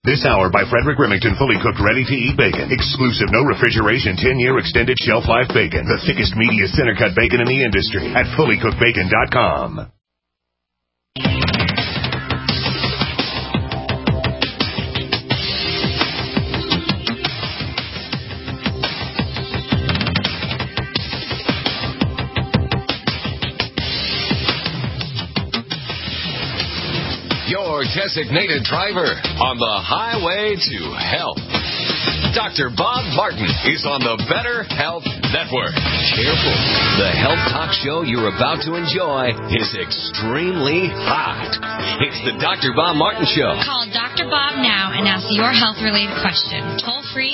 This hour by Frederick Remington, fully cooked, ready-to-eat bacon. Exclusive, no refrigeration, 10-year extended shelf life bacon. The thickest, meatiest center-cut bacon in the industry at fullycookedbacon.com. Your designated driver on the highway to health. Dr. Bob Martin is on the Better Health Network. Careful. The health talk show you're about to enjoy is extremely hot. It's the Dr. Bob Martin Show. Call Dr. Bob now and ask your health-related question. Toll free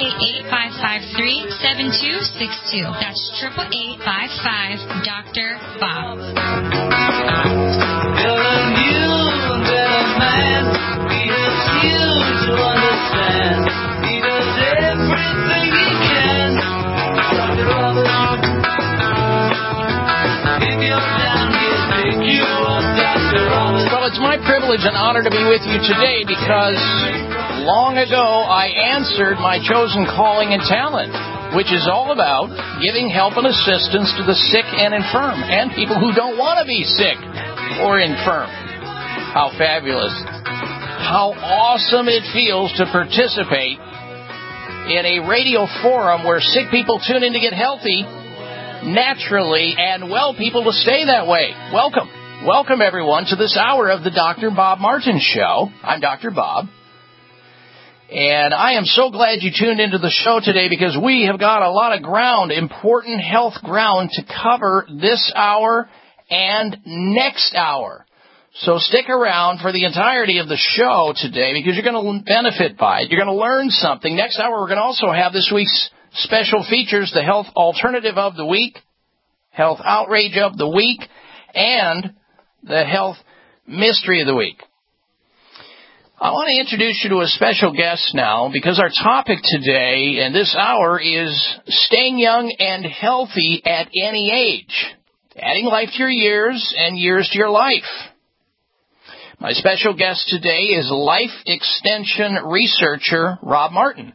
888-553-7262. That's 888-55-Dr. Bob. You're a new better man. He helps you to understand. He does everything he can. Dr. Robert. If you're down, he'll pick you up, Dr. Robert. Well, it's my privilege and honor to be with you today because long ago I answered my chosen calling and talent, which is all about giving help and assistance to the sick and infirm and people who don't want to be sick or infirm. How fabulous. How awesome it feels to participate in a radio forum where sick people tune in to get healthy naturally and well people to stay that way. Welcome. Welcome, everyone, to this hour of the Dr. Bob Martin Show. I'm Dr. Bob. And I am so glad you tuned into the show today because we have got a lot of ground, important health ground to cover this hour and next hour. So stick around for the entirety of the show today because you're going to benefit by it. You're going to learn something. Next hour, we're going to also have this week's special features, the health alternative of the week, health outrage of the week, and the health mystery of the week. I want to introduce you to a special guest now because our topic today and this hour is staying young and healthy at any age, adding life to your years and years to your life. My special guest today is life extension researcher Rob Martin.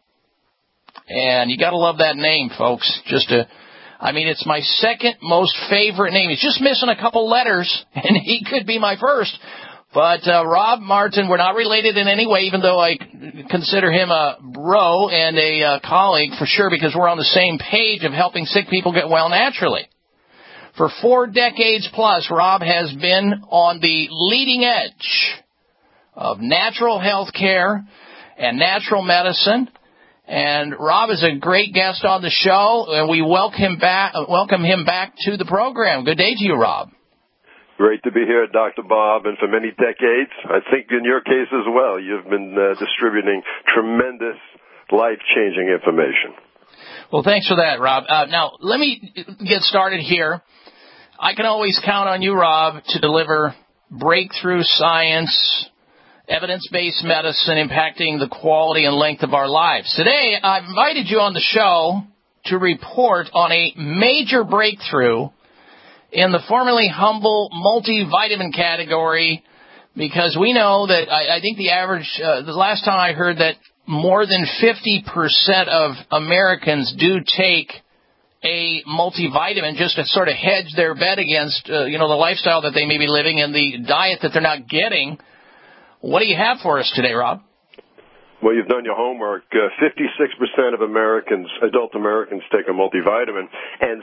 And you got to love that name, folks. It's my second most favorite name. He's just missing a couple letters, and he could be my first. But Rob Martin, we're not related in any way, even though I consider him a bro and a colleague for sure, because we're on the same page of helping sick people get well naturally. For 4 decades plus, Rob has been on the leading edge of natural health care and natural medicine. And Rob is a great guest on the show, and we welcome him back to the program. Good day to you, Rob. Great to be here, Dr. Bob, and for many decades, I think in your case as well, you've been distributing tremendous life-changing information. Well, thanks for that, Rob. Now, let me get started here. I can always count on you, Rob, to deliver breakthrough science, evidence-based medicine impacting the quality and length of our lives. Today, I've invited you on the show to report on a major breakthrough in the formerly humble multivitamin category, because we know that I think the average, the last time I heard that more than 50% of Americans do take a multivitamin just to sort of hedge their bet against, the lifestyle that they may be living and the diet that they're not getting. What do you have for us today, Rob? Well, you've done your homework. 56% of adult Americans take a multivitamin, and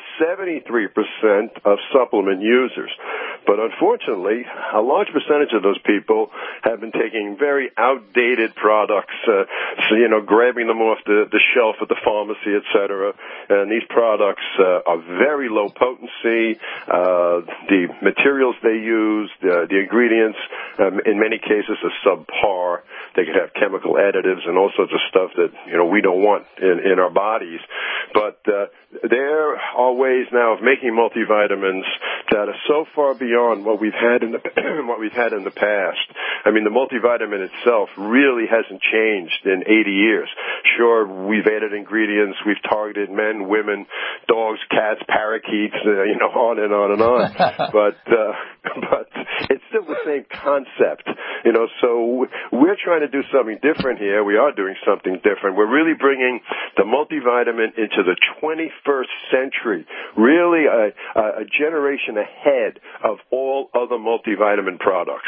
73% of supplement users. But unfortunately, a large percentage of those people have been taking very outdated products, grabbing them off the shelf at the pharmacy, etc. And these products are very low potency. The materials they use, the ingredients, in many cases are subpar. They could have chemical additives and all sorts of stuff that, we don't want in our bodies. But there are ways now of making multivitamins that are so far beyond what we've had in the past. I mean, the multivitamin itself really hasn't changed in 80 years. Sure, we've added ingredients. We've targeted men, women, dogs, cats, parakeets, on and on and on. but it's still the same concept, So we're trying to do something different here. We are doing something different. We're really bringing the multivitamin into the 21st century, really a generation ahead of all other multivitamin products.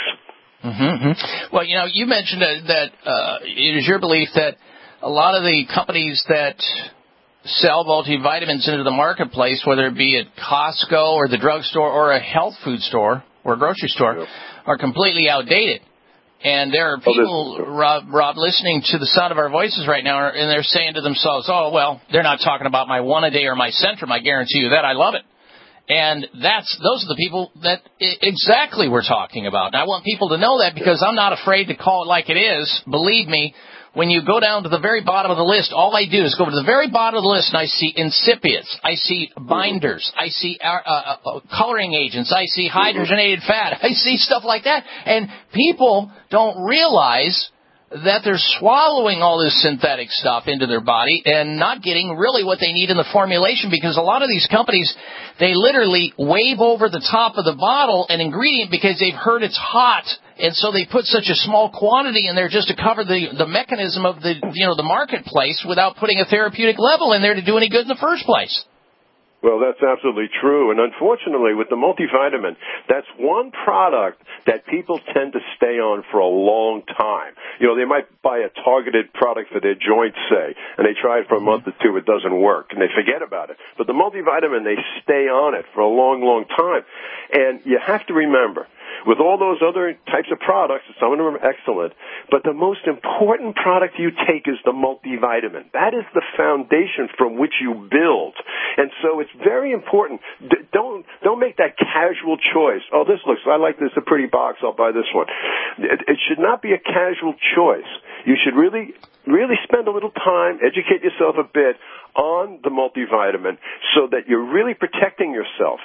Mm-hmm. Well, you mentioned that it is your belief that a lot of the companies that sell multivitamins into the marketplace, whether it be at Costco or the drugstore or a health food store or a grocery store, are completely outdated. And there are people, Rob, listening to the sound of our voices right now, and they're saying to themselves, oh, well, they're not talking about my One-A-Day or my Centrum. I guarantee you that. I love it. And those are the people that exactly we're talking about. And I want people to know that because I'm not afraid to call it like it is. Believe me, when you go down to the very bottom of the list, all I do is go to the very bottom of the list and I see excipients, I see binders, I see coloring agents, I see hydrogenated fat, I see stuff like that. And people don't realize that they're swallowing all this synthetic stuff into their body and not getting really what they need in the formulation, because a lot of these companies, they literally wave over the top of the bottle an ingredient because they've heard it's hot, and so they put such a small quantity in there just to cover the mechanism of the marketplace without putting a therapeutic level in there to do any good in the first place. Well, that's absolutely true. And unfortunately, with the multivitamin, that's one product that people tend to stay on for a long time. They might buy a targeted product for their joints, say, and they try it for a month or two, it doesn't work, and they forget about it. But the multivitamin, they stay on it for a long, long time. And you have to remember, with all those other types of products, some of them are excellent, but the most important product you take is the multivitamin. That is the foundation from which you build. And so it's very important. Don't make that casual choice. Oh, I like this, a pretty box, I'll buy this one. It should not be a casual choice. You should really spend a little time, educate yourself a bit on the multivitamin so that you're really protecting yourself.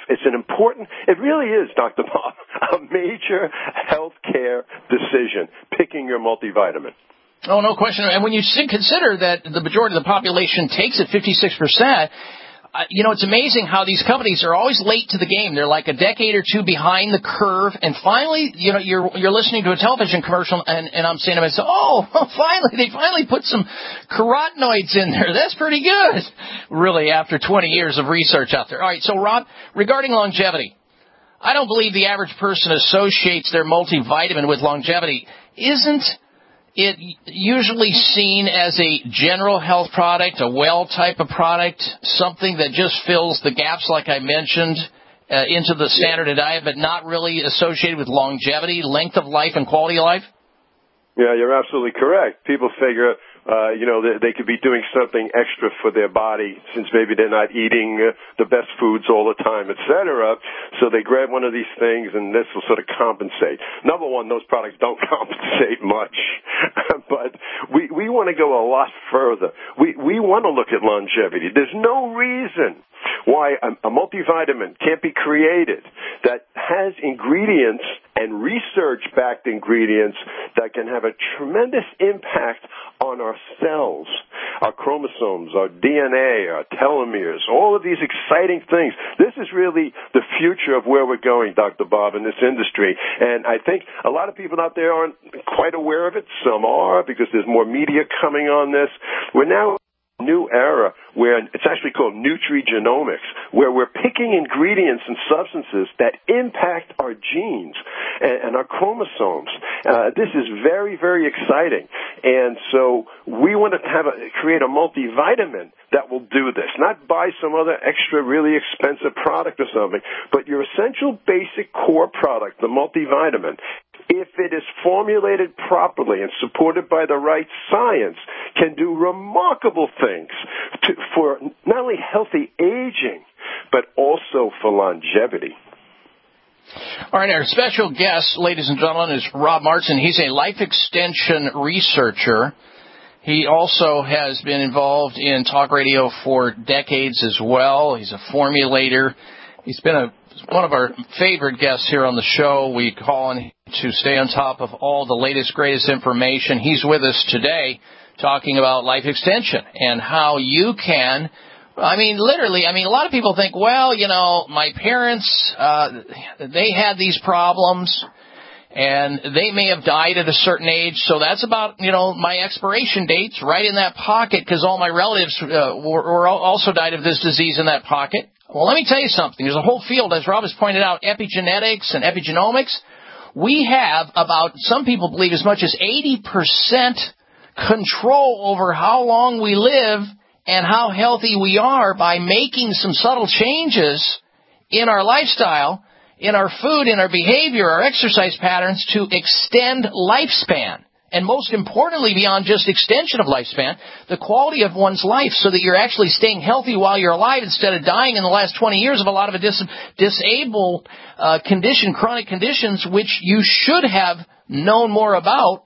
It really is, Dr. Bob, a major health care decision, picking your multivitamin. Oh, no question. And when you consider that the majority of the population takes it, 56%, it's amazing how these companies are always late to the game. They're like a decade or two behind the curve, and finally, you're listening to a television commercial, and I'm saying to myself, they finally put some carotenoids in there. That's pretty good, really, after 20 years of research out there. All right, so Rob, regarding longevity, I don't believe the average person associates their multivitamin with longevity. Isn't it usually seen as a general health product, a well type of product, something that just fills the gaps, like I mentioned, into the standard of diet, but not really associated with longevity, length of life, and quality of life? Yeah, you're absolutely correct. People figure, they could be doing something extra for their body since maybe they're not eating the best foods all the time, et cetera. So they grab one of these things, and this will sort of compensate. Number one, those products don't compensate much, but we want to go a lot further. We want to look at longevity. There's no reason why a multivitamin can't be created that has ingredients and research-backed ingredients that can have a tremendous impact on our cells, our chromosomes, our DNA, our telomeres, all of these exciting things. This is really the future of where we're going, Dr. Bob, in this industry. And I think a lot of people out there aren't quite aware of it. Some are, because there's more media coming on this. We're now new era where it's actually called nutrigenomics, where we're picking ingredients and substances that impact our genes and our chromosomes. This is very, very exciting. And so we want to create a multivitamin that will do this, not buy some other extra really expensive product or something, but your essential basic core product, the multivitamin, if it is formulated properly and supported by the right science, can do remarkable things for not only healthy aging, but also for longevity. All right, our special guest, ladies and gentlemen, is Rob Martin. He's a life extension researcher. He also has been involved in talk radio for decades as well. He's a formulator. He's been one of our favorite guests here on the show. We call on him to stay on top of all the latest, greatest information. He's with us today talking about life extension and how you can, literally, a lot of people think, well, my parents, they had these problems, and they may have died at a certain age, so that's about, my expiration date's right in that pocket because all my relatives were also died of this disease in that pocket. Well, let me tell you something. There's a whole field, as Rob has pointed out, epigenetics and epigenomics. We have about, some people believe, as much as 80% control over how long we live and how healthy we are by making some subtle changes in our lifestyle, in our food, in our behavior, our exercise patterns to extend lifespan. And most importantly, beyond just extension of lifespan, the quality of one's life so that you're actually staying healthy while you're alive instead of dying in the last 20 years of a lot of disabled condition, chronic conditions, which you should have known more about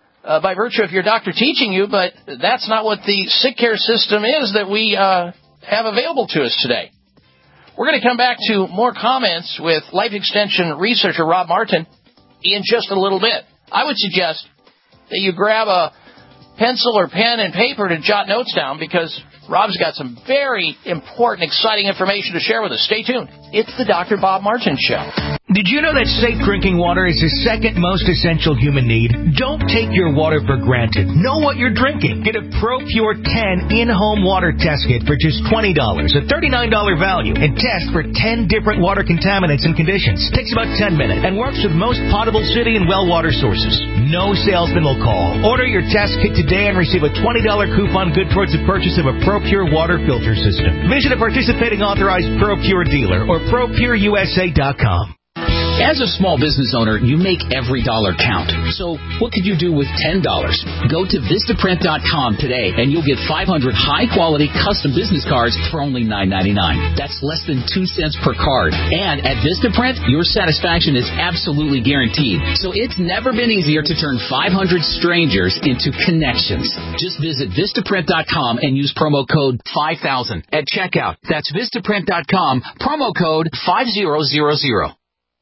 by virtue of your doctor teaching you, but that's not what the sick care system is that we have available to us today. We're going to come back to more comments with life extension researcher Rob Martin in just a little bit. I would suggest that you grab a pencil or pen and paper to jot notes down because Rob's got some very important, exciting information to share with us. Stay tuned. It's the Dr. Bob Martin Show. Did you know that safe drinking water is the second most essential human need? Don't take your water for granted. Know what you're drinking. Get a ProPure 10 in-home water test kit for just $20, a $39 value, and test for 10 different water contaminants and conditions. Takes about 10 minutes and works with most potable city and well water sources. No salesman will call. Order your test kit today and receive a $20 coupon good towards the purchase of a ProPure water filter system. Visit a participating authorized ProPure dealer or ProPureUSA.com. As a small business owner, you make every dollar count. So what could you do with $10? Go to Vistaprint.com today, and you'll get 500 high-quality custom business cards for only $9.99. That's less than 2 cents per card. And at Vistaprint, your satisfaction is absolutely guaranteed. So it's never been easier to turn 500 strangers into connections. Just visit Vistaprint.com and use promo code 5000 at checkout. That's Vistaprint.com, promo code 5000.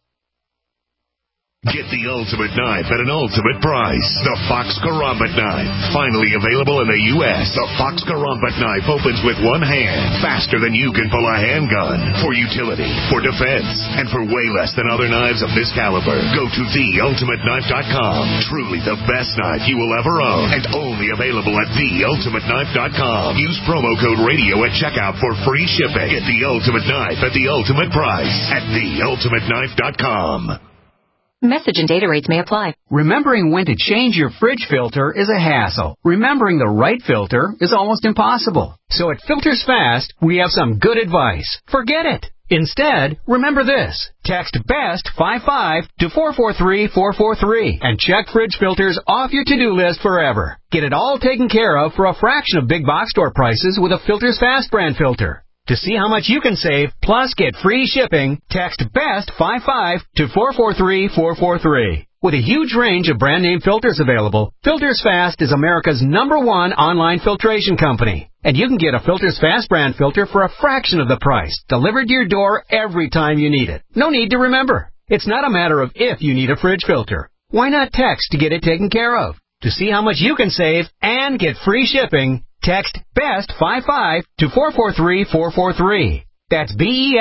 Get the ultimate knife at an ultimate price. The Fox Karambit Knife. Finally available in the U.S. The Fox Karambit Knife opens with one hand, faster than you can pull a handgun. For utility, for defense, and for way less than other knives of this caliber. Go to TheUltimateKnife.com. Truly the best knife you will ever own. And only available at TheUltimateKnife.com. Use promo code radio at checkout for free shipping. Get the ultimate knife at the ultimate price at TheUltimateKnife.com. Message and data rates may apply. Remembering when to change your fridge filter is a hassle. Remembering the right filter is almost impossible. So at Filters Fast, we have some good advice. Forget it. Instead, remember this. Text BEST55 to 443-443 and check fridge filters off your to-do list forever. Get it all taken care of for a fraction of big box store prices with a Filters Fast brand filter. To see how much you can save, plus get free shipping, text BEST55 to 443-443. With a huge range of brand name filters available, Filters Fast is America's #1 online filtration company. And you can get a Filters Fast brand filter for a fraction of the price, delivered to your door every time you need it. No need to remember. It's not a matter of if you need a fridge filter. Why not text to get it taken care of? To see how much you can save and get free shipping, text BEST55 to 443-443. That's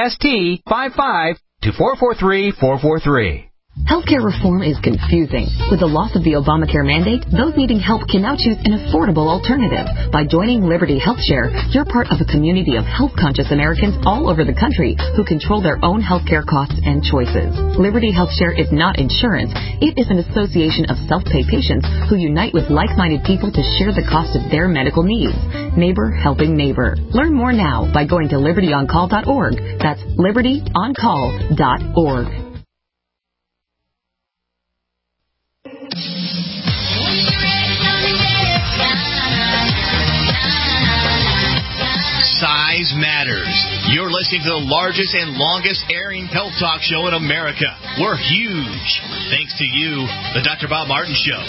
BEST55 to 443-443. Healthcare reform is confusing. With the loss of the Obamacare mandate, those needing help can now choose an affordable alternative. By joining Liberty HealthShare, you're part of a community of health-conscious Americans all over the country who control their own healthcare costs and choices. Liberty HealthShare is not insurance. It is an association of self-pay patients who unite with like-minded people to share the cost of their medical needs. Neighbor helping neighbor. Learn more now by going to libertyoncall.org. That's libertyoncall.org. Size matters. You're listening to the largest and longest airing health talk show in America. We're huge. Thanks to you, the Dr. Bob Martin Show.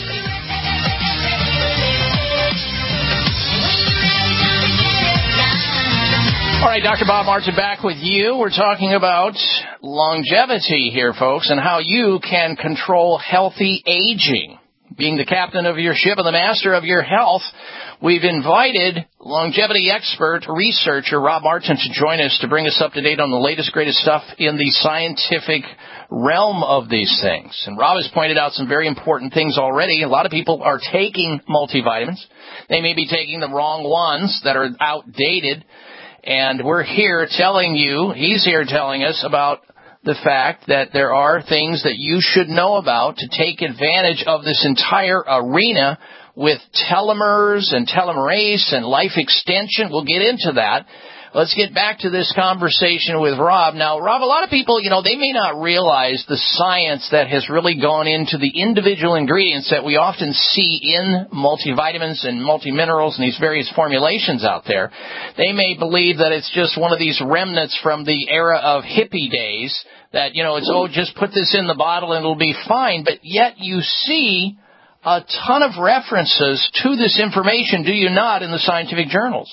All right, Dr. Bob Martin back with you. We're talking about longevity here, folks, and how you can control healthy aging being the captain of your ship and the master of your health, we've invited longevity expert, researcher Rob Martin to join us to bring us up to date on the latest, greatest stuff in the scientific realm of these things. And Rob has pointed out some very important things already. A lot of people are taking multivitamins. They may be taking the wrong ones that are outdated. And we're here telling you, he's here telling us about the fact that there are things that you should know about to take advantage of this entire arena with telomeres and telomerase and life extension. We'll get into that. Let's get back to this conversation with Rob. Now, Rob, a lot of people, they may not realize the science that has really gone into the individual ingredients that we often see in multivitamins and multiminerals and these various formulations out there. They may believe that it's just one of these remnants from the era of hippie days that, it's, just put this in the bottle and it'll be fine. But yet you see a ton of references to this information, do you not, in the scientific journals?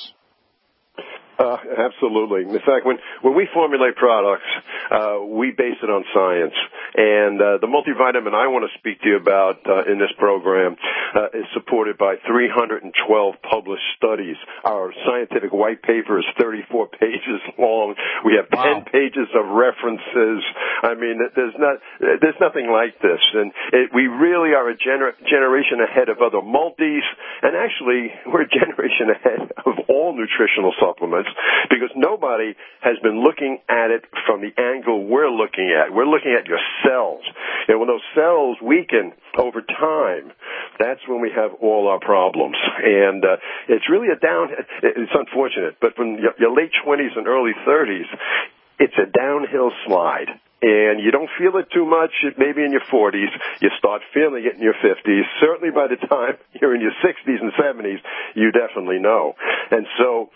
Absolutely. In fact, when we formulate products, we base it on science. And the multivitamin I want to speak to you about in this program is supported by 312 published studies. Our scientific white paper is 34 pages long. We have 10 pages of references. I mean, there's nothing like this. And we really are a generation ahead of other multis. And actually, we're a generation ahead of all nutritional supplements, because nobody has been looking at it from the angle we're looking at. We're looking at your cells. And when those cells weaken over time, that's when we have all our problems. And it's really it's unfortunate, but from your late 20s and early 30s, it's a downhill slide. And you don't feel it too much, maybe in your 40s. You start feeling it in your 50s. Certainly by the time you're in your 60s and 70s, you definitely know. And so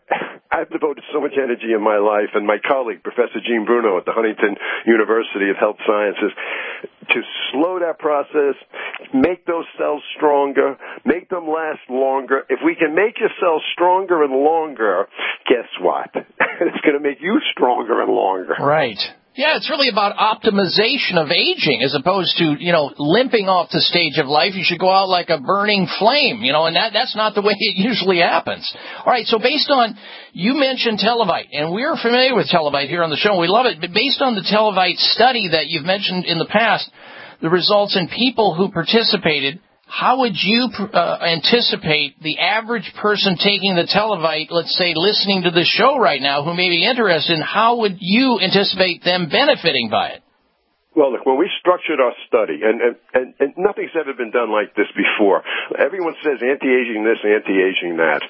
I've devoted so much energy in my life, and my colleague, Professor Gene Bruno at the Huntington University of Health Sciences, to slow that process, make those cells stronger, make them last longer. If we can make your cells stronger and longer, guess what? It's going to make you stronger and longer. Right. Yeah, it's really about optimization of aging as opposed to, limping off the stage of life. You should go out like a burning flame, and that's not the way it usually happens. All right, so based on, you mentioned Televite, and we're familiar with Televite here on the show. We love it. But based on the Televite study that you've mentioned in the past, the results in people who participated, how would you anticipate the average person taking the Televite, let's say listening to the show right now, who may be interested in, how would you anticipate them benefiting by it? Well, look, when we structured our study, and nothing's ever been done like this before. Everyone says anti-aging this, anti-aging that.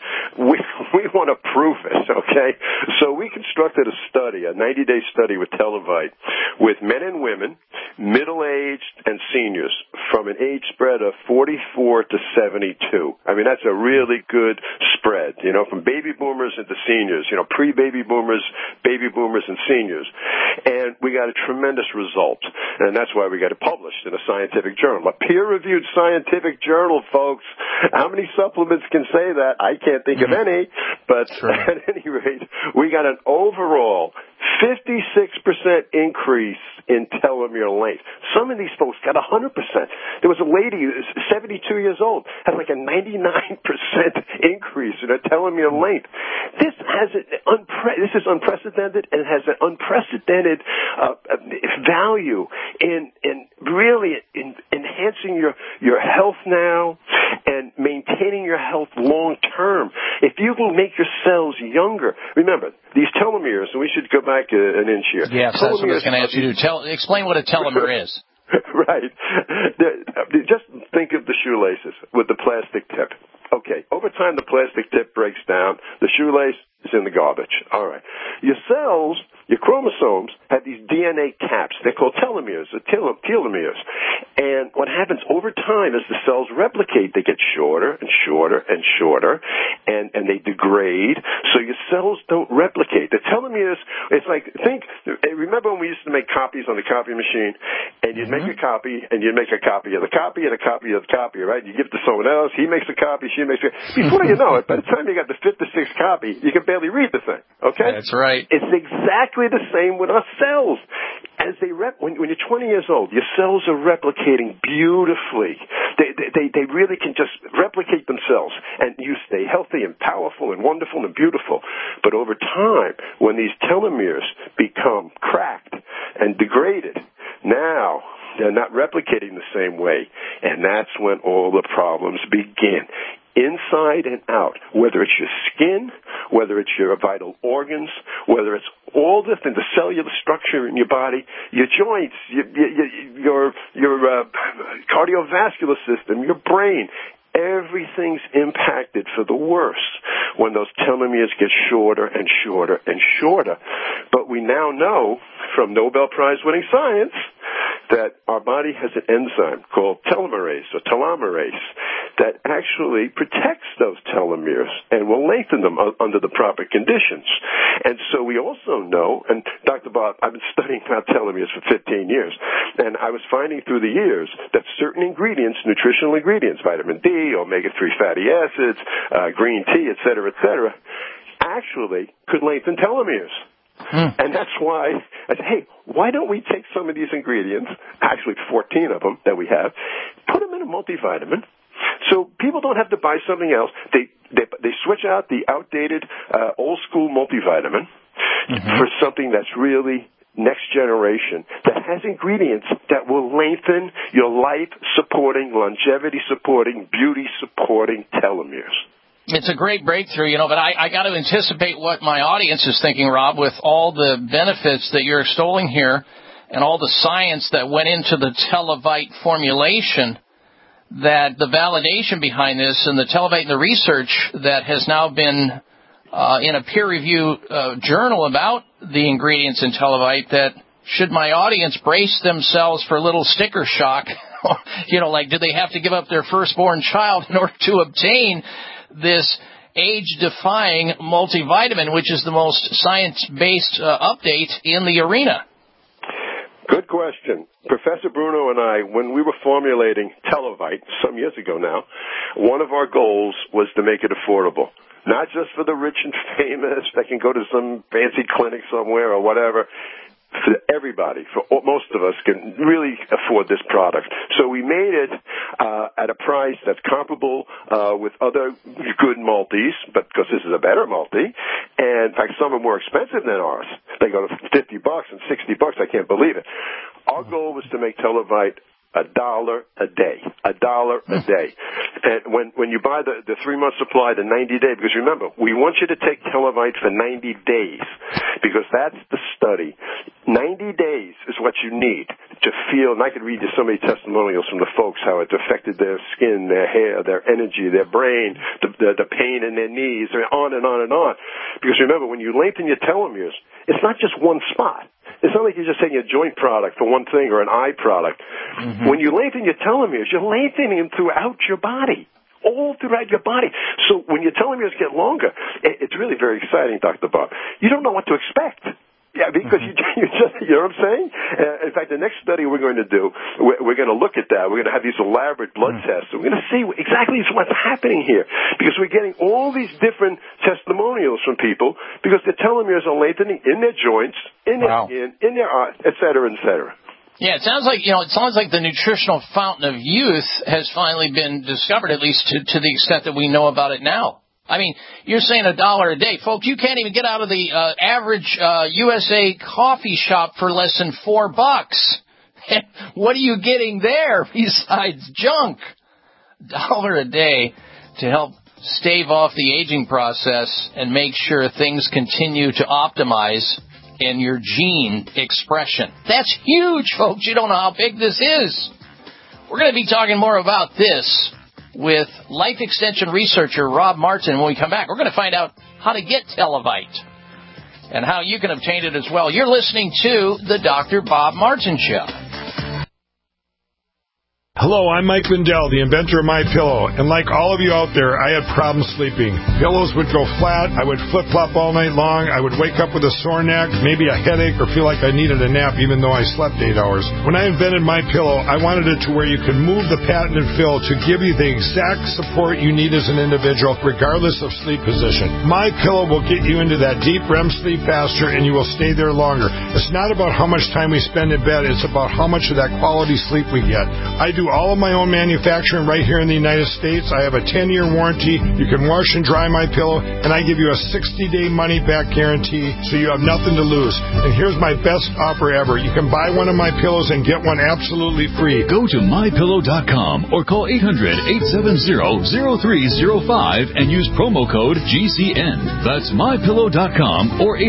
We want to prove it, okay? So we constructed a study, a 90-day study with Televite, with men and women, middle-aged and seniors, from an age spread of 44 to 72. I mean, that's a really good spread, from baby boomers into seniors, pre-baby boomers, baby boomers, and seniors. And we got a tremendous result. And that's why we got it published in a scientific journal. A peer-reviewed scientific journal, folks. How many supplements can say that? I can't think of any. But at any rate, we got an overall 56% increase in telomere length. Some of these folks got 100%. There was a lady who was 72 years old, had like a 99% increase in her telomere length. This is unprecedented, and has an unprecedented value in really enhancing your health now and maintaining your health long term. If you can make your cells younger, remember these telomeres, and we should go back an inch here. Yes, that's what I was going to ask you to do. Explain what a telomere is. Right. Just think of the shoelaces with the plastic tip. Okay, over time the plastic tip breaks down, the shoelace is in the garbage. All right. Your cells, your chromosomes, have these DNA caps. They're called telomeres, or telomeres. And what happens over time as the cells replicate, they get shorter and shorter and shorter, and they degrade, so your cells don't replicate. The telomeres, it's like, remember when we used to make copies on the copy machine, and you'd make a copy, and you'd make a copy of the copy, and a copy of the copy, right? You give it to someone else, he makes a copy, she makes a copy. Before you know it, by the time you got the 5th or 6th copy, you can barely read the thing, okay? That's right. It's exactly the same with our cells. as when you're 20 years old, your cells are replicating beautifully. They really can just replicate themselves, and you stay healthy and powerful and wonderful and beautiful. But over time, when these telomeres become cracked and degraded, now they're not replicating the same way, and that's when all the problems begin. Inside and out, whether it's your skin, whether it's your vital organs, whether it's all the things, the cellular structure in your body, your joints, your cardiovascular system, your brain, everything's impacted for the worse when those telomeres get shorter and shorter and shorter. But we now know from Nobel Prize-winning science that our body has an enzyme called telomerase or telomerase that actually protects those telomeres and will lengthen them under the proper conditions. And so we also know, and Dr. Bob, I've been studying about telomeres for 15 years, and I was finding through the years that certain ingredients, nutritional ingredients, vitamin D, omega-3 fatty acids, green tea, et cetera, actually could lengthen telomeres. And that's why I said, hey, why don't we take some of these ingredients, actually 14 of them that we have, put them in a multivitamin so people don't have to buy something else. They switch out the outdated old school multivitamin for something that's really next generation, that has ingredients that will lengthen your life-supporting, longevity-supporting, beauty-supporting telomeres. It's a great breakthrough, but I got to anticipate what my audience is thinking, Rob, with all the benefits that you're extolling here and all the science that went into the Televite formulation, that the validation behind this and the Televite and the research that has now been in a peer-reviewed journal about the ingredients in Televite, that should my audience brace themselves for a little sticker shock, like do they have to give up their firstborn child in order to obtain this age-defying multivitamin, which is the most science-based update in the arena? Good question. Professor Bruno and I, when we were formulating Televite some years ago now, one of our goals was to make it affordable. Not just for the rich and famous that can go to some fancy clinic somewhere or whatever. For everybody, for most of us, can really afford this product. So we made it at a price that's comparable with other good multis, but because this is a better multi, and in fact some are more expensive than ours. They go to $50 and $60. I can't believe it. Our goal was to make Televite $1 a day. $1 a day. And when you buy the 3-month supply, the 90-day, because remember, we want you to take Televite for 90 days, because that's the study. 90 days is what you need to feel, and I could read you so many testimonials from the folks, how it's affected their skin, their hair, their energy, their brain, the pain in their knees, on and on and on. Because remember, when you lengthen your telomeres, it's not just one spot. It's not like you're just taking a joint product for one thing or an eye product. When you lengthen your telomeres, you're lengthening them throughout your body, all throughout your body. So when your telomeres get longer, it's really very exciting, Dr. Bob. You don't know what to expect. Yeah, because you just, you know what I'm saying? In fact, the next study we're going to do, we're going to look at that. We're going to have these elaborate blood tests. We're going to see exactly what's happening here, because we're getting all these different testimonials from people because their telomeres are lengthening in their joints, in their skin, in their eyes, et cetera, et cetera. Yeah, it sounds like the nutritional fountain of youth has finally been discovered, at least to the extent that we know about it now. I mean, you're saying $1 a day. Folks, you can't even get out of the average USA coffee shop for less than $4. What are you getting there besides junk? $1 a day to help stave off the aging process and make sure things continue to optimize in your gene expression. That's huge, folks. You don't know how big this is. We're going to be talking more about this with life extension researcher Rob Martin. When we come back, we're going to find out how to get Televite and how you can obtain it as well. You're listening to the Dr. Bob Martin Show. Hello, I'm Mike Lindell, the inventor of MyPillow, and like all of you out there, I had problems sleeping. Pillows would go flat, I would flip-flop all night long, I would wake up with a sore neck, maybe a headache, or feel like I needed a nap even though I slept 8 hours. When I invented MyPillow, I wanted it to where you could move the patented fill to give you the exact support you need as an individual, regardless of sleep position. MyPillow will get you into that deep REM sleep faster, and you will stay there longer. It's not about how much time we spend in bed, it's about how much of that quality sleep we get. I do all of my own manufacturing right here in the United States. I have a 10-year warranty. You can wash and dry MyPillow, and I give you a 60-day money-back guarantee, so you have nothing to lose. And here's my best offer ever. You can buy one of my pillows and get one absolutely free. Go to MyPillow.com or call 800-870-0305 and use promo code GCN. That's MyPillow.com or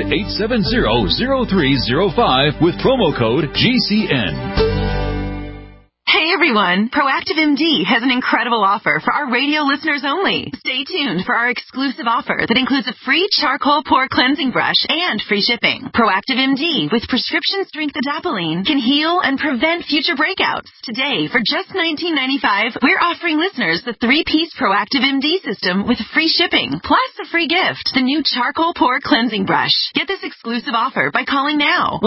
800-870-0305 with promo code GCN. Hey everyone, Proactive MD has an incredible offer for our radio listeners only. Stay tuned for our exclusive offer that includes a free charcoal pore cleansing brush and free shipping. Proactive MD with prescription strength adapalene can heal and prevent future breakouts. Today, for just $19.95, we're offering listeners the 3-piece Proactive MD system with free shipping, plus a free gift, the new charcoal pore cleansing brush. Get this exclusive offer by calling now,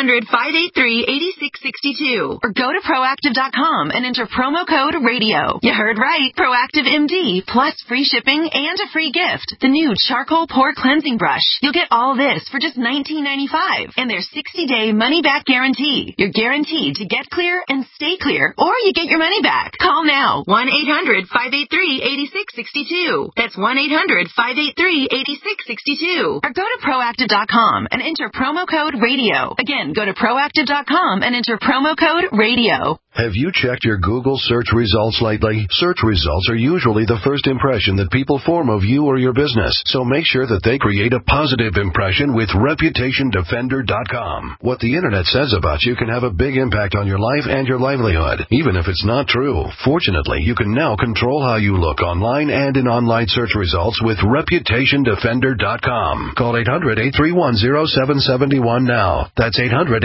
1-800-583-8662, or go to Proactive.com and enter promo code RADIO. You heard right. Proactive MD plus free shipping and a free gift. The new charcoal pore cleansing brush. You'll get all this for just $19.95 and their 60-day money-back guarantee. You're guaranteed to get clear and stay clear, or you get your money back. Call now. 1-800-583-8662. That's 1-800-583-8662. Or go to Proactive.com and enter promo code RADIO. Again, go to Proactive.com and enter promo code RADIO. Have you checked your Google search results lately? Search results are usually the first impression that people form of you or your business, so make sure that they create a positive impression with ReputationDefender.com. What the Internet says about you can have a big impact on your life and your livelihood, even if it's not true. Fortunately, you can now control how you look online and in online search results with ReputationDefender.com. Call 800-831-0771 now. That's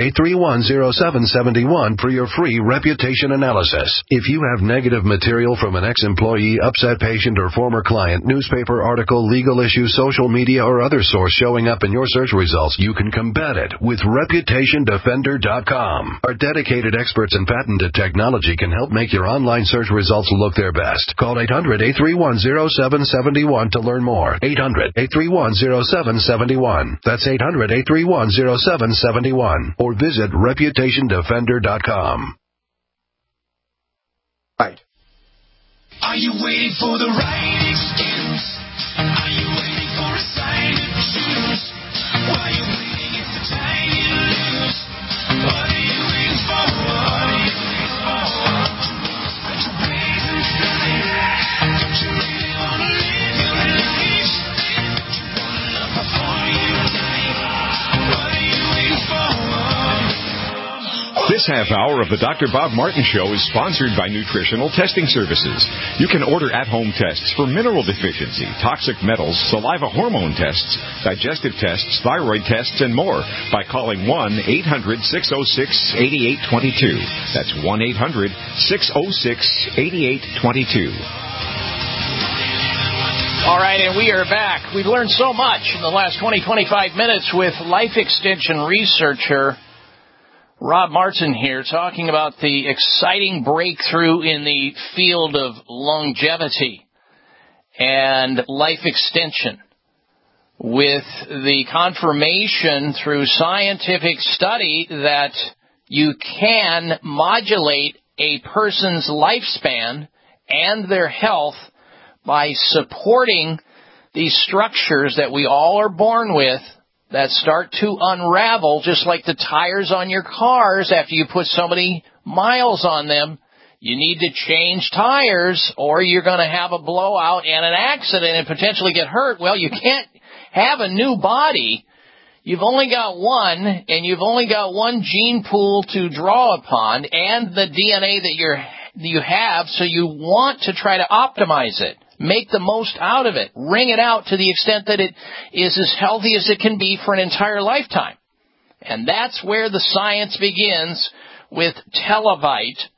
800-831-0771 for your free reputation analysis. If you have negative material from an ex-employee, upset patient, or former client, newspaper article, legal issue, social media, or other source showing up in your search results, you can combat it with ReputationDefender.com. Our dedicated experts in patented technology can help make your online search results look their best. Call 800-831-0771 to learn more. 800-831-0771. That's 800-831-0771. Or visit ReputationDefender.com. Right. Are you waiting for the right excuse? Are you waiting for a sign to choose? While you're waiting, it's the time you lose. What are you waiting for? What are you waiting for? Put your blazing fire. Don't you really want to live your life? Don't you want to love before you die? What are you waiting for? This half hour of the Dr. Bob Martin Show is sponsored by Nutritional Testing Services. You can order at-home tests for mineral deficiency, toxic metals, saliva hormone tests, digestive tests, thyroid tests, and more by calling 1-800-606-8822. That's 1-800-606-8822. All right, and we are back. We've learned so much in the last 25 minutes with life extension researcher Rob Martin here, talking about the exciting breakthrough in the field of longevity and life extension, with the confirmation through scientific study that you can modulate a person's lifespan and their health by supporting these structures that we all are born with that start to unravel, just like the tires on your cars. After you put so many miles on them, you need to change tires or you're going to have a blowout and an accident and potentially get hurt. Well, you can't have a new body. You've only got one, and you've only got one gene pool to draw upon and the DNA that you have, so you want to try to optimize it. Make the most out of it. Wring it out to the extent that it is as healthy as it can be for an entire lifetime. And that's where the science begins with Televite,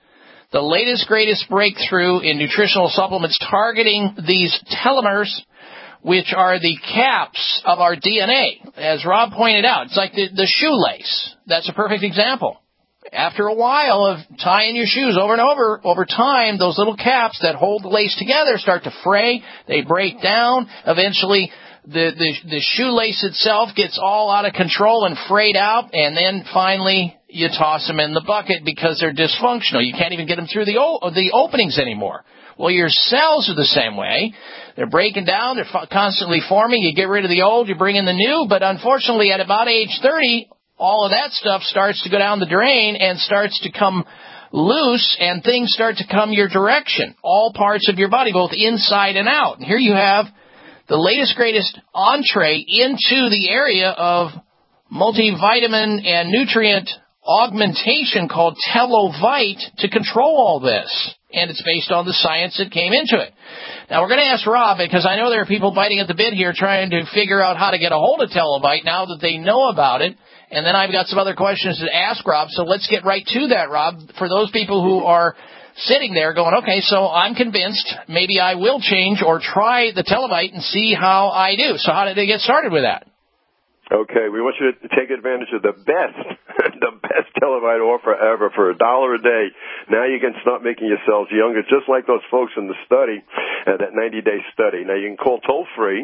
the latest, greatest breakthrough in nutritional supplements targeting these telomeres, which are the caps of our DNA. As Rob pointed out, it's like the shoelace. That's a perfect example. After a while of tying your shoes over and over time, those little caps that hold the lace together start to fray. They break down. Eventually, the shoelace itself gets all out of control and frayed out, and then finally you toss them in the bucket because they're dysfunctional. You can't even get them through the openings anymore. Well, your cells are the same way. They're breaking down. They're constantly forming. You get rid of the old, you bring in the new. But unfortunately, at about age 30, all of that stuff starts to go down the drain and starts to come loose, and things start to come your direction. All parts of your body, both inside and out. And here you have the latest, greatest entree into the area of multivitamin and nutrient augmentation called Telovite to control all this. And it's based on the science that came into it. Now, we're going to ask Rob, because I know there are people biting at the bit here trying to figure out how to get a hold of Telovite now that they know about it. And then I've got some other questions to ask Rob, so let's get right to that, Rob. For those people who are sitting there going, okay, so I'm convinced maybe I will change or try the Telovite and see how I do. So how did they get started with that? Okay, we want you to take advantage of the best Telovite offer ever for $1 a day. Now you can start making your cells younger, just like those folks in the study, that 90-day study. Now you can call toll-free,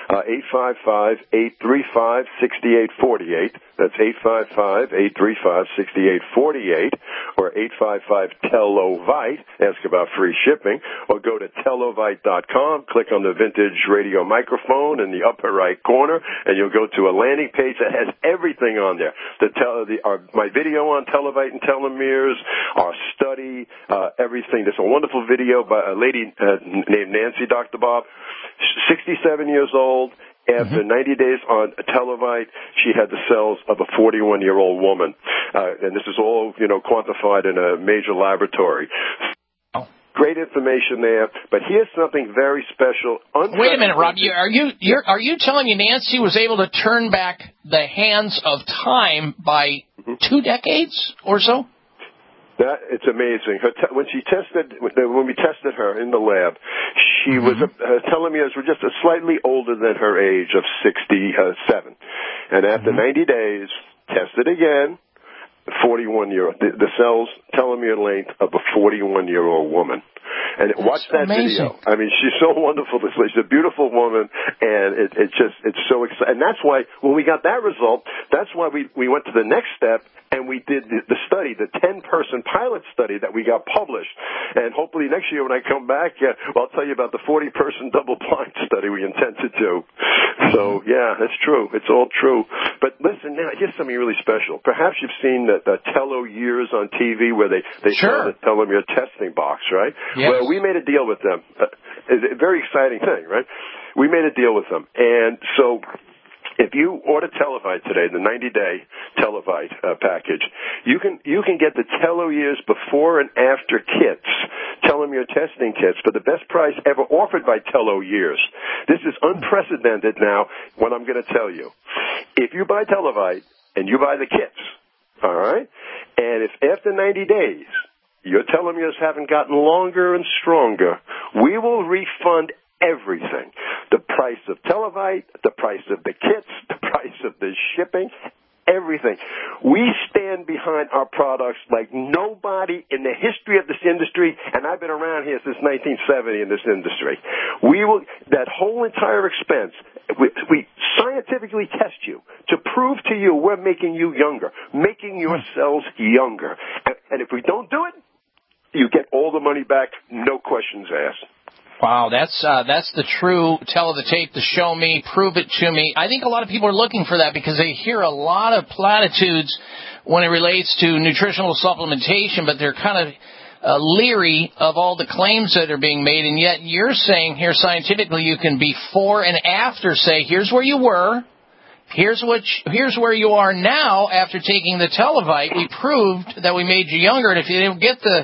855-835-6848. That's 855-835-6848, or 855-TELOVITE. Ask about free shipping, or go to telovite.com, click on the vintage radio microphone in the upper right corner, and you'll go to a landing page that has everything on there. My video on Telovite and telomeres, our study, everything. There's a wonderful video by a lady named Nancy, Dr. Bob, 67 years old. After 90 days on Telovite, she had the cells of a 41-year-old woman. And this is all, quantified in a major laboratory. Great information there, but here's something very special. Wait a minute, Rob. Are you telling me Nancy was able to turn back the hands of time by 2 decades or so? It's amazing. When we tested her in the lab, she was her telomeres were just slightly older than her age of 67, and after 90 days, tested again. 41-year-old, the cells telomere length of a 41-year-old woman. And watch that video. I mean, she's so wonderful. She's a beautiful woman, and it's so exciting. And that's why when we got that result, that's why we went to the next step and we did the study, the 10-person pilot study that we got published. And hopefully next year when I come back, I'll tell you about the 40-person double-blind study we intend to do. So yeah, that's true. It's all true. But listen, now here's something really special. Perhaps you've seen the Telo Years on TV where they show the telomere testing box, right? Yes. Well, we made a deal with them. It's a very exciting thing, right? We made a deal with them. And so if you order Telovite today, the 90-day Telovite package, you can get the Telo Years before and after kits, telomere testing kits, for the best price ever offered by Telo Years. This is unprecedented now, what I'm going to tell you. If you buy Telovite and you buy the kits, all right, and if after 90 days your telomeres haven't gotten longer and stronger, we will refund everything. The price of Telovite, the price of the kits, the price of the shipping, everything. We stand behind our products like nobody in the history of this industry, and I've been around here since 1970 in this industry. That whole entire expense, we scientifically test you to prove to you we're making you younger, making your cells younger. And if we don't do it, you get all the money back, no questions asked. Wow, that's the true tell of the tape, the show me, prove it to me. I think a lot of people are looking for that because they hear a lot of platitudes when it relates to nutritional supplementation, but they're kind of leery of all the claims that are being made, and yet you're saying here scientifically you can before and after say, here's where you were, here's where you are now after taking the Telovite. We proved that we made you younger, and if you don't get the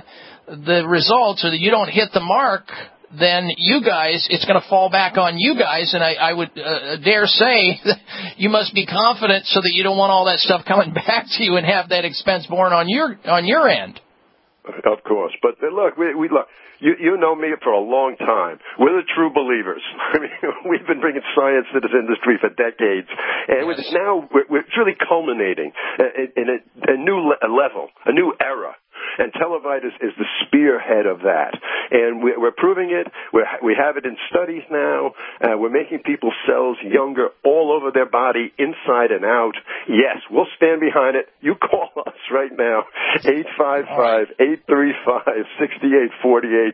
results or that you don't hit the mark, then you guys, it's going to fall back on you guys, and I would dare say that you must be confident so that you don't want all that stuff coming back to you and have that expense borne on your end. Of course. But look, we look. You know me for a long time. We're the true believers. I mean, we've been bringing science to this industry for decades, and now it's really culminating in a new level, a new era. And Televite is the spearhead of that. And we're proving it. We have it in studies now. We're making people's cells younger all over their body, inside and out. Yes, we'll stand behind it. You call us right now, 855-835-6848,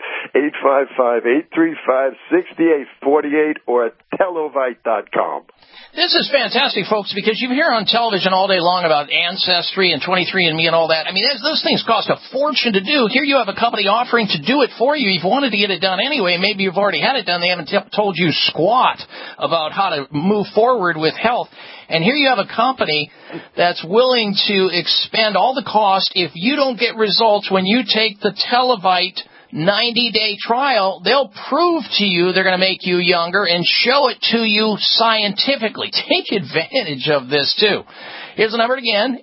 855-835-6848, or at Televite.com. This is fantastic, folks, because you hear on television all day long about Ancestry and 23andMe and all that. I mean, those things cost a fortune to do. Here you have a company offering to do it for you. You've wanted to get it done anyway. Maybe you've already had it done. They haven't told you squat about how to move forward with health. And here you have a company that's willing to expend all the cost. If you don't get results when you take the Televite 90-day trial, they'll prove to you they're going to make you younger and show it to you scientifically. Take advantage of this, too. Here's the number again,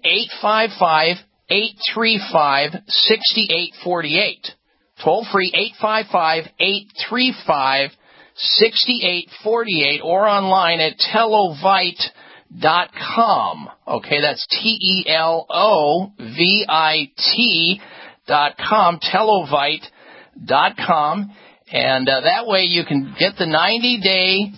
855-835-6848. Toll free, 855-835-6848, or online at Telovite.com. Okay, that's Telovit.com, Telovite.com, and that way you can get the 90-day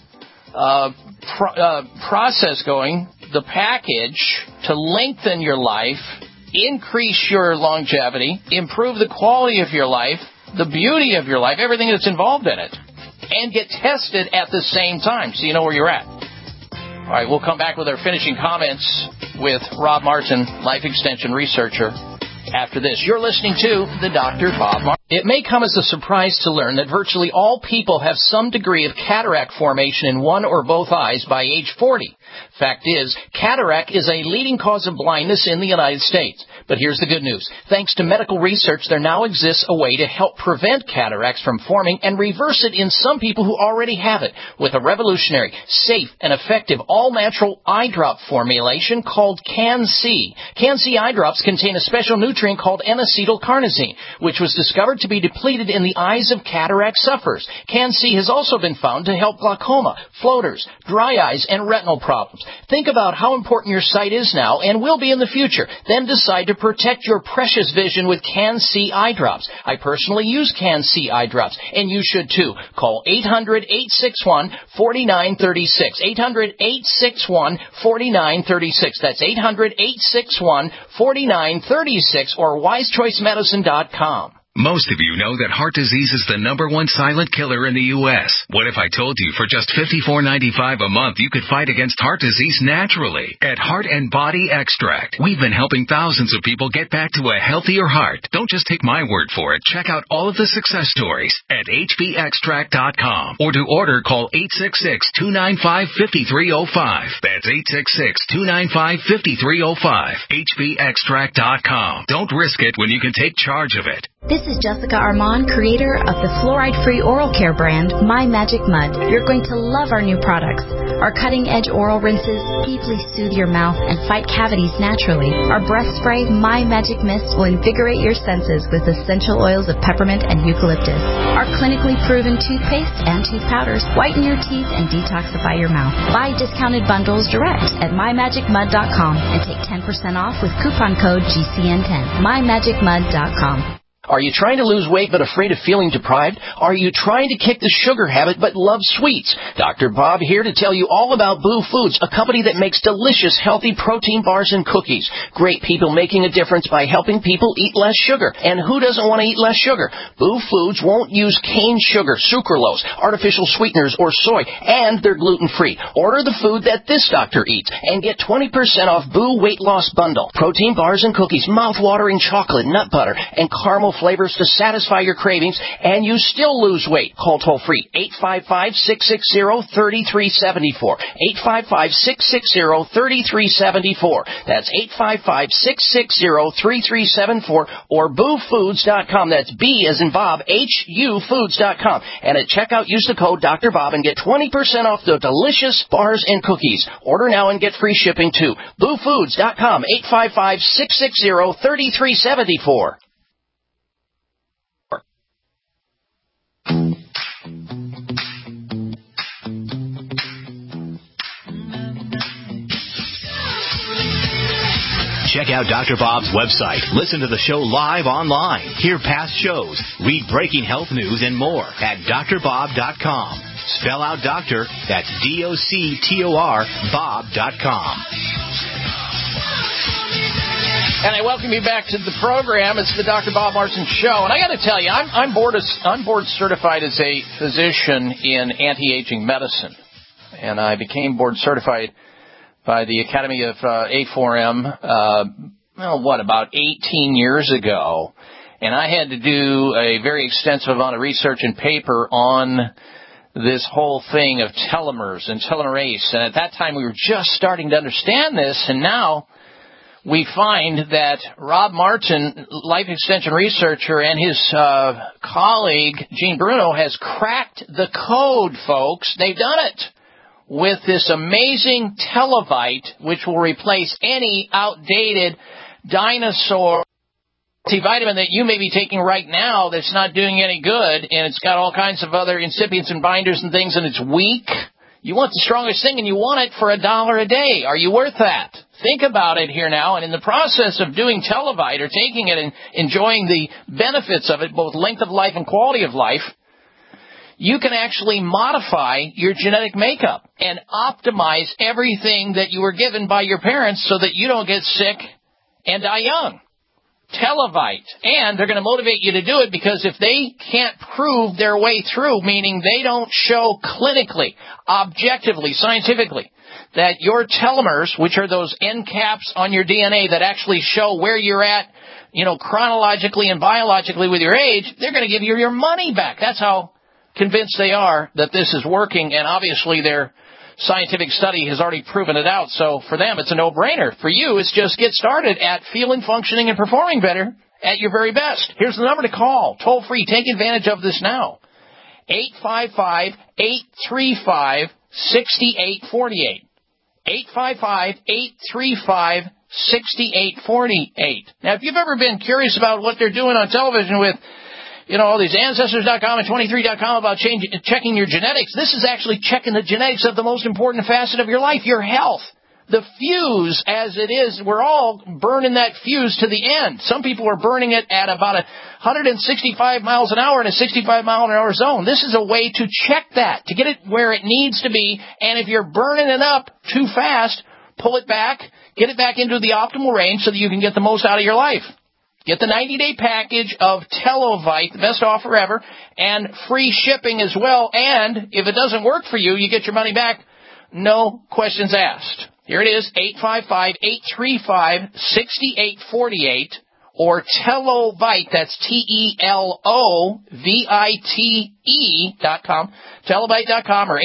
process going, the package to lengthen your life, increase your longevity, improve the quality of your life, the beauty of your life, everything that's involved in it, and get tested at the same time so you know where you're at. All right, we'll come back with our finishing comments with Rob Martin, life extension researcher, after this. You're listening to the Dr. Bob Martin. It may come as a surprise to learn that virtually all people have some degree of cataract formation in one or both eyes by age 40. Fact is, cataract is a leading cause of blindness in the United States. But here's the good news. Thanks to medical research, there now exists a way to help prevent cataracts from forming and reverse it in some people who already have it with a revolutionary, safe, and effective all-natural eye drop formulation called Can-C. Can-C eye drops contain a special nutrient called N-acetylcarnosine, which was discovered to be depleted in the eyes of cataract sufferers. Can-C has also been found to help glaucoma, floaters, dry eyes, and retinal problems. Think about how important your sight is now and will be in the future. Then decide to protect your precious vision with Can-C eye drops. I personally use Can-C eye drops, and you should too. Call 800-861-4936. 800-861-4936. That's 800-861-4936 or wisechoicemedicine.com. Most of you know that heart disease is the #1 silent killer in the U.S. What if I told you for just $54.95 a month you could fight against heart disease naturally? At Heart and Body Extract, we've been helping thousands of people get back to a healthier heart. Don't just take my word for it. Check out all of the success stories at hbextract.com. Or to order, call 866-295-5305. That's 866-295-5305. hbextract.com. Don't risk it when you can take charge of it. This is Jessica Armand, creator of the fluoride-free oral care brand, My Magic Mud. You're going to love our new products. Our cutting-edge oral rinses deeply soothe your mouth and fight cavities naturally. Our breath spray, My Magic Mist, will invigorate your senses with essential oils of peppermint and eucalyptus. Our clinically proven toothpaste and tooth powders whiten your teeth and detoxify your mouth. Buy discounted bundles direct at mymagicmud.com and take 10% off with coupon code GCN10. mymagicmud.com. Are you trying to lose weight but afraid of feeling deprived? Are you trying to kick the sugar habit but love sweets? Dr. Bob here to tell you all about Boo Foods, a company that makes delicious, healthy protein bars and cookies. Great people making a difference by helping people eat less sugar. And who doesn't want to eat less sugar? Boo Foods won't use cane sugar, sucralose, artificial sweeteners, or soy, and they're gluten-free. Order the food that this doctor eats and get 20% off Boo Weight Loss Bundle. Protein bars and cookies, mouth-watering chocolate, nut butter, and caramel flavors to satisfy your cravings, and you still lose weight. Call toll-free 855-660-3374. 855-660-3374. That's 855-660-3374 or boofoods.com. That's B as in Bob, HU Foods.com. And at checkout, use the code Dr. Bob and get 20% off the delicious bars and cookies. Order now and get free shipping too. boofoods.com. 855-660-3374. Check out Dr. Bob's website. Listen to the show live online. Hear past shows. Read breaking health news and more at drbob.com. Spell out doctor. That's DOCTOR Bob.com. And I welcome you back to the program. It's the Dr. Bob Martin Show. And I got to tell you, I'm board certified as a physician in anti-aging medicine. And I became board certified by the Academy of A4M, about 18 years ago. And I had to do a very extensive amount of research and paper on this whole thing of telomeres and telomerase. And at that time, we were just starting to understand this, and now we find that Rob Martin, life extension researcher, and his colleague, Gene Bruno, has cracked the code, folks. They've done it with this amazing Televite, which will replace any outdated dinosaur multivitamin that you may be taking right now that's not doing any good, and it's got all kinds of other excipients and binders and things, and it's weak. You want the strongest thing, and you want it for $1 a day. Are you worth that? Think about it here now, and in the process of doing Televite or taking it and enjoying the benefits of it, both length of life and quality of life, you can actually modify your genetic makeup and optimize everything that you were given by your parents so that you don't get sick and die young. Televite. And they're going to motivate you to do it because if they can't prove their way through, meaning they don't show clinically, objectively, scientifically, that your telomeres, which are those end caps on your DNA that actually show where you're at, chronologically and biologically with your age, they're going to give you your money back. That's how convinced they are that this is working, and obviously their scientific study has already proven it out. So for them, it's a no-brainer. For you, it's just get started at feeling, functioning, and performing better at your very best. Here's the number to call. Toll free. Take advantage of this now. 855-835-6848. 855-835-6848. Now, if you've ever been curious about what they're doing on television with all these Ancestors.com and 23.com about checking your genetics, this is actually checking the genetics of the most important facet of your life, your health. The fuse, as it is, we're all burning that fuse to the end. Some people are burning it at about 165 miles an hour in a 65-mile-an-hour zone. This is a way to check that, to get it where it needs to be. And if you're burning it up too fast, pull it back, get it back into the optimal range so that you can get the most out of your life. Get the 90-day package of Televite, the best offer ever, and free shipping as well. And if it doesn't work for you, you get your money back. No questions asked. Here it is, 855-835-6848, or Telovite, that's TELOVITE.com, Televite.com, or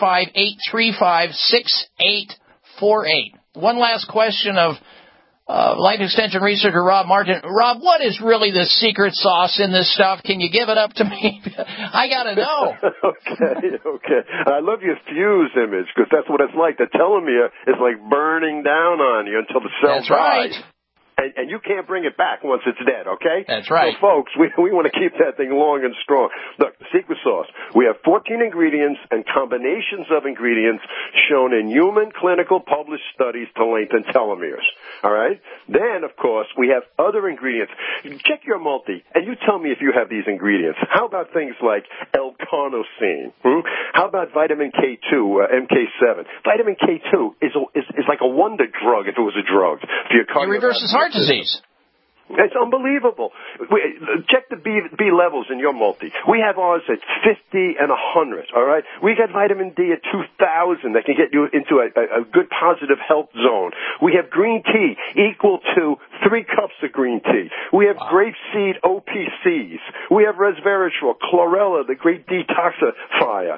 855-835-6848. One last question of life extension researcher Rob Martin. Rob, what is really the secret sauce in this stuff? Can you give it up to me? I got to know. Okay. I love your fuse image because that's what it's like. The telomere is like burning down on you until the cell dies. Right. And you can't bring it back once it's dead, okay? That's right. So, folks, we want to keep that thing long and strong. Look, the secret sauce. We have 14 ingredients and combinations of ingredients shown in human clinical published studies to lengthen telomeres, all right? Then, of course, we have other ingredients. Check your multi, and you tell me if you have these ingredients. How about things like L-carnosine? How about vitamin K2, MK7? Vitamin K2 is like a wonder drug if it was a drug. It reverses heart disease. It's unbelievable. Check the B levels in your multi. We have ours at 50 and 100, all right? We got vitamin D at 2,000 that can get you into a good positive health zone. We have green tea equal to 3 cups of green tea. We have grapeseed OPCs. We have resveratrol, chlorella, the great detoxifier.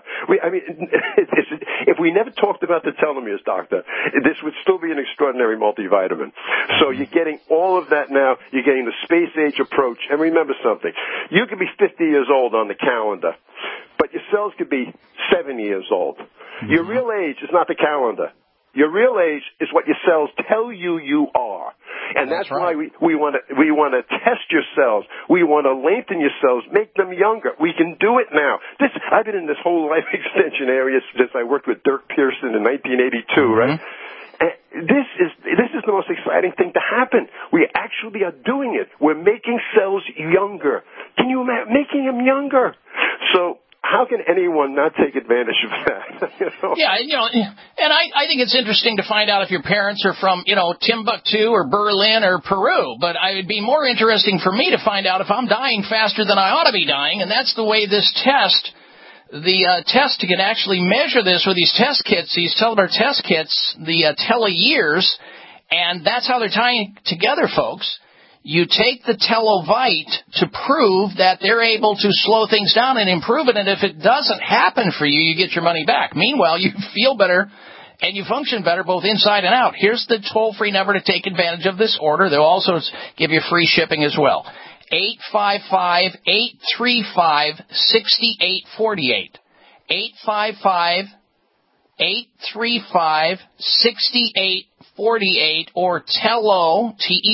If we never talked about the telomeres, doctor, this would still be an extraordinary multivitamin. So you're getting all of that now. You're getting the space-age approach. And remember something. You could be 50 years old on the calendar, but your cells could be 7 years old. Your real age is not the calendar. Your real age is what your cells tell you you are. And that's why we want to test your cells. We want to lengthen your cells, make them younger. We can do it now. I've been in this whole life extension area since I worked with Dirk Pearson in 1982, right? this is the most exciting thing to happen. We actually are doing it. We're making cells younger. Can you imagine making them younger? So how can anyone not take advantage of that? Yeah, and I think it's interesting to find out if your parents are from, Timbuktu or Berlin or Peru. But it would be more interesting for me to find out if I'm dying faster than I ought to be dying, and that's the way this test. The test can actually measure this with these test kits, these Telebar test kits, the teleyears, and that's how they're tying together, folks. You take the Telovite to prove that they're able to slow things down and improve it, and if it doesn't happen for you, you get your money back. Meanwhile, you feel better and you function better both inside and out. Here's the toll-free number to take advantage of this order. They'll also give you free shipping as well. 855-835-6848. 855-835-6848 or Telo,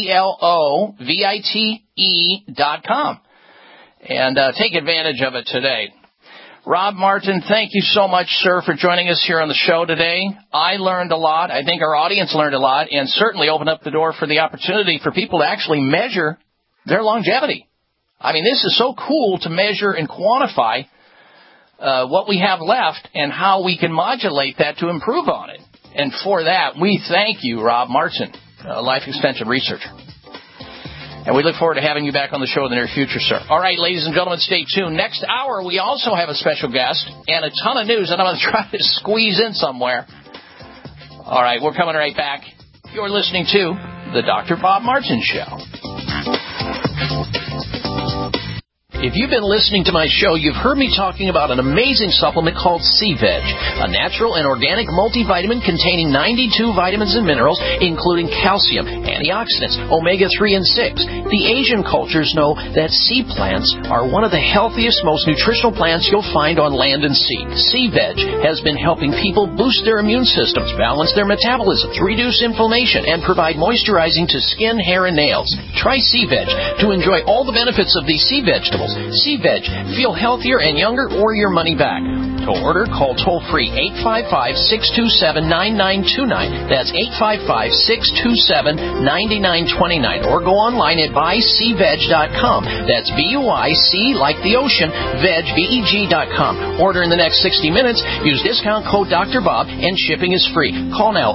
TELOVITE.com. And take advantage of it today. Rob Martin, thank you so much, sir, for joining us here on the show today. I learned a lot. I think our audience learned a lot, and certainly opened up the door for the opportunity for people to actually measure their longevity. I mean, this is so cool to measure and quantify what we have left and how we can modulate that to improve on it. And for that, we thank you, Rob Martin, life extension researcher. And we look forward to having you back on the show in the near future, sir. All right, ladies and gentlemen, stay tuned. Next hour, we also have a special guest and a ton of news that I'm going to try to squeeze in somewhere. All right, we're coming right back. You're listening to The Dr. Bob Martin Show. If you've been listening to my show, you've heard me talking about an amazing supplement called C-Veg, a natural and organic multivitamin containing 92 vitamins and minerals, including calcium, antioxidants, omega-3 and 6. The Asian cultures know that sea plants are one of the healthiest, most nutritional plants you'll find on land and sea. C-Veg has been helping people boost their immune systems, balance their metabolisms, reduce inflammation, and provide moisturizing to skin, hair, and nails. Try C-Veg to enjoy all the benefits of these sea vegetables. C-Veg. Feel healthier and younger or your money back. To order, call toll-free 855-627-9929. That's 855-627-9929. Or go online at buycveg.com. That's B-U-I-C like the ocean, veg, V-E-G.com. Order in the next 60 minutes. Use discount code Dr. Bob and shipping is free. Call now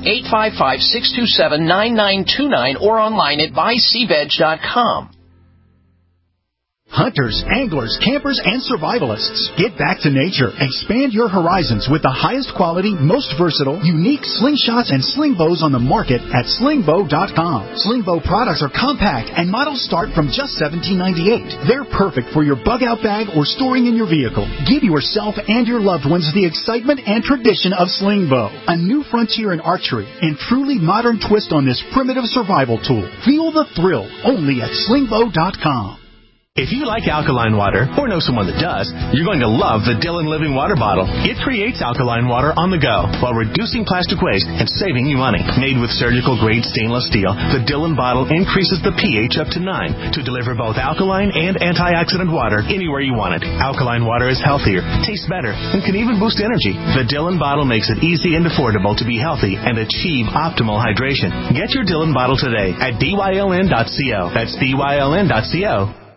855-627-9929 or online at buycveg.com. Hunters, anglers, campers, and survivalists. Get back to nature. Expand your horizons with the highest quality, most versatile, unique slingshots and sling bows on the market at slingbow.com. Slingbow products are compact and models start from just $17.98. They're perfect for your bug-out bag or storing in your vehicle. Give yourself and your loved ones the excitement and tradition of Slingbow, a new frontier in archery and truly modern twist on this primitive survival tool. Feel the thrill only at slingbow.com. If you like alkaline water, or know someone that does, you're going to love the Dillon Living Water Bottle. It creates alkaline water on the go while reducing plastic waste and saving you money. Made with surgical-grade stainless steel, the Dillon bottle increases the pH up to 9 to deliver both alkaline and antioxidant water anywhere you want it. Alkaline water is healthier, tastes better, and can even boost energy. The Dillon bottle makes it easy and affordable to be healthy and achieve optimal hydration. Get your Dillon bottle today at byln.co. That's byln.co.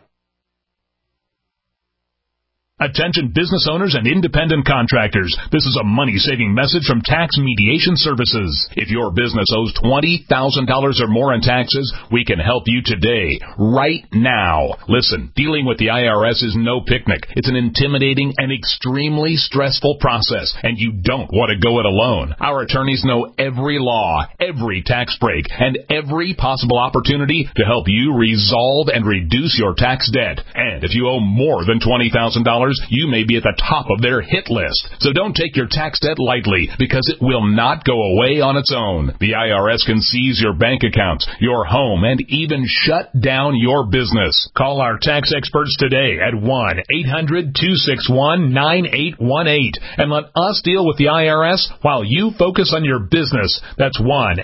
Attention business owners and independent contractors. This is a money-saving message from Tax Mediation Services. If your business owes $20,000 or more in taxes, we can help you today, right now. Listen, dealing with the IRS is no picnic. It's an intimidating and extremely stressful process, and you don't want to go it alone. Our attorneys know every law, every tax break, and every possible opportunity to help you resolve and reduce your tax debt. And if you owe more than $20,000, you may be at the top of their hit list. So don't take your tax debt lightly, because it will not go away on its own. The IRS can seize your bank accounts, your home, and even shut down your business. Call our tax experts today at 1-800-261-9818 and let us deal with the IRS while you focus on your business. That's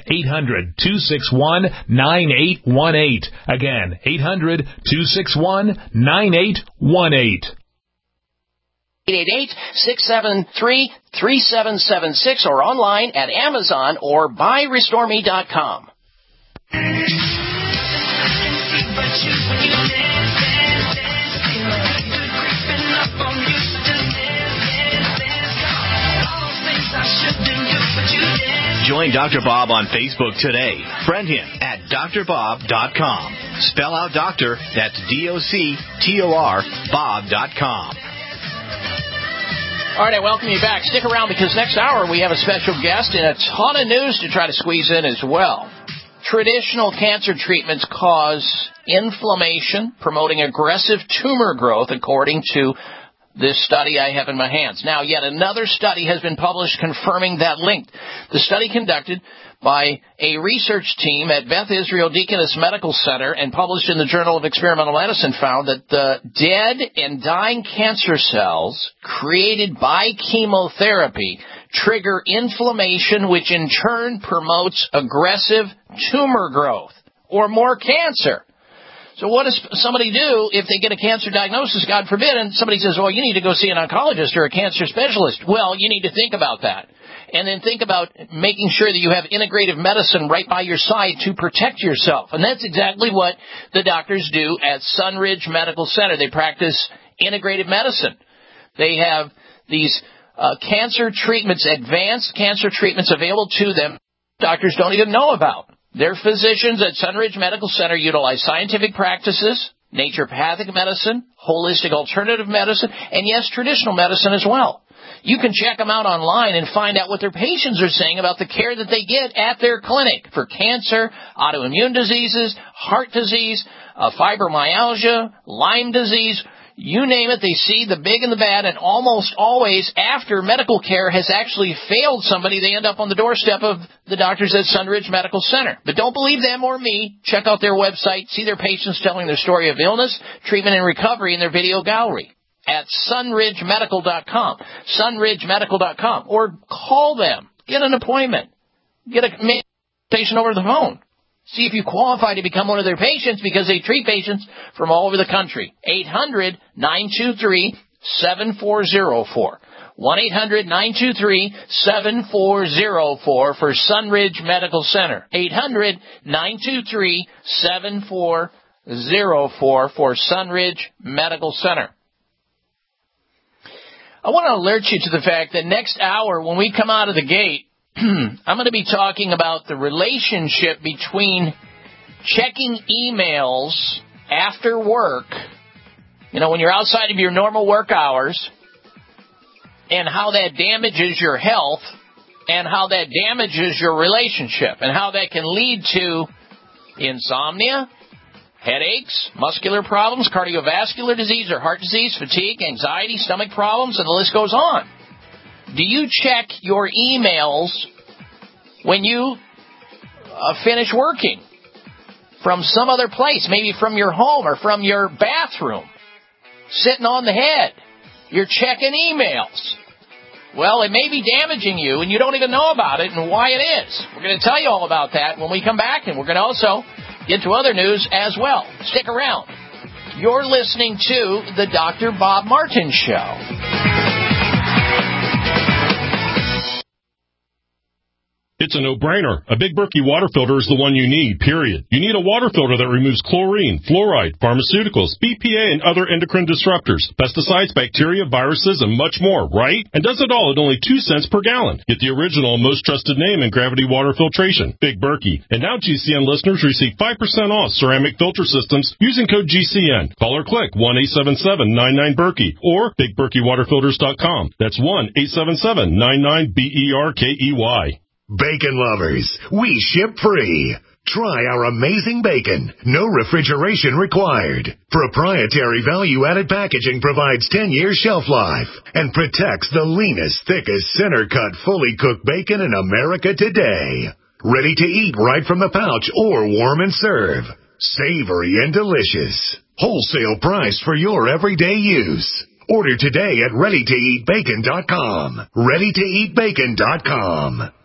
1-800-261-9818. Again, 800-261-9818. 888-673-3776 or online at Amazon or buyrestore.me.com. Join Dr. Bob on Facebook today. Friend him at drbob.com. Spell out doctor, that's D-O-C-T-O-R, Bob.com. All right, I welcome you back. Stick around because next hour we have a special guest and a ton of news to try to squeeze in as well. Traditional cancer treatments cause inflammation, promoting aggressive tumor growth, according to this study I have in my hands. Now, yet another study has been published confirming that link. The study conducted by a research team at Beth Israel Deaconess Medical Center and published in the Journal of Experimental Medicine found that the dead and dying cancer cells created by chemotherapy trigger inflammation, which in turn promotes aggressive tumor growth or more cancer. So what does somebody do if they get a cancer diagnosis, God forbid, and somebody says, well, you need to go see an oncologist or a cancer specialist? Well, you need to think about that. And then think about making sure that you have integrative medicine right by your side to protect yourself. And that's exactly what the doctors do at Sunridge Medical Center. They practice integrative medicine. They have these cancer treatments, advanced cancer treatments available to them doctors don't even know about. Their physicians at Sunridge Medical Center utilize scientific practices, naturopathic medicine, holistic alternative medicine, and yes, traditional medicine as well. You can check them out online and find out what their patients are saying about the care that they get at their clinic for cancer, autoimmune diseases, heart disease, fibromyalgia, Lyme disease. You name it, they see the big and the bad, and almost always after medical care has actually failed somebody, they end up on the doorstep of the doctors at Sunridge Medical Center. But don't believe them or me. Check out their website, see their patients telling their story of illness, treatment, and recovery in their video gallery at sunridgemedical.com, sunridgemedical.com, or call them, get an appointment, get a patient over the phone. See if you qualify to become one of their patients because they treat patients from all over the country. 800-923-7404. 1-800-923-7404 for Sunridge Medical Center. 800-923-7404 for Sunridge Medical Center. I want to alert you to the fact that next hour when we come out of the gate, I'm going to be talking about the relationship between checking emails after work, when you're outside of your normal work hours, and how that damages your health, and how that damages your relationship, and how that can lead to insomnia, headaches, muscular problems, cardiovascular disease or heart disease, fatigue, anxiety, stomach problems, and the list goes on. Do you check your emails when you finish working from some other place, maybe from your home or from your bathroom, sitting on the head? You're checking emails. Well, it may be damaging you, and you don't even know about it and why it is. We're going to tell you all about that when we come back, and we're going to also get to other news as well. Stick around. You're listening to the Dr. Bob Martin Show. It's a no-brainer. A Big Berkey water filter is the one you need, period. You need a water filter that removes chlorine, fluoride, pharmaceuticals, BPA, and other endocrine disruptors, pesticides, bacteria, viruses, and much more, right? And does it all at only 2 cents per gallon. Get the original and most trusted name in gravity water filtration, Big Berkey. And now GCN listeners receive 5% off ceramic filter systems using code GCN. Call or click 1-877-99-BERKEY or BigBerkeyWaterFilters.com. That's 1-877-99-BERKEY. Bacon lovers, we ship free. Try our amazing bacon. No refrigeration required. Proprietary value-added packaging provides 10-year shelf life and protects the leanest, thickest, center-cut, fully cooked bacon in America today. Ready to eat right from the pouch or warm and serve. Savory and delicious. Wholesale price for your everyday use. Order today at ReadyToEatBacon.com. ReadyToEatBacon.com.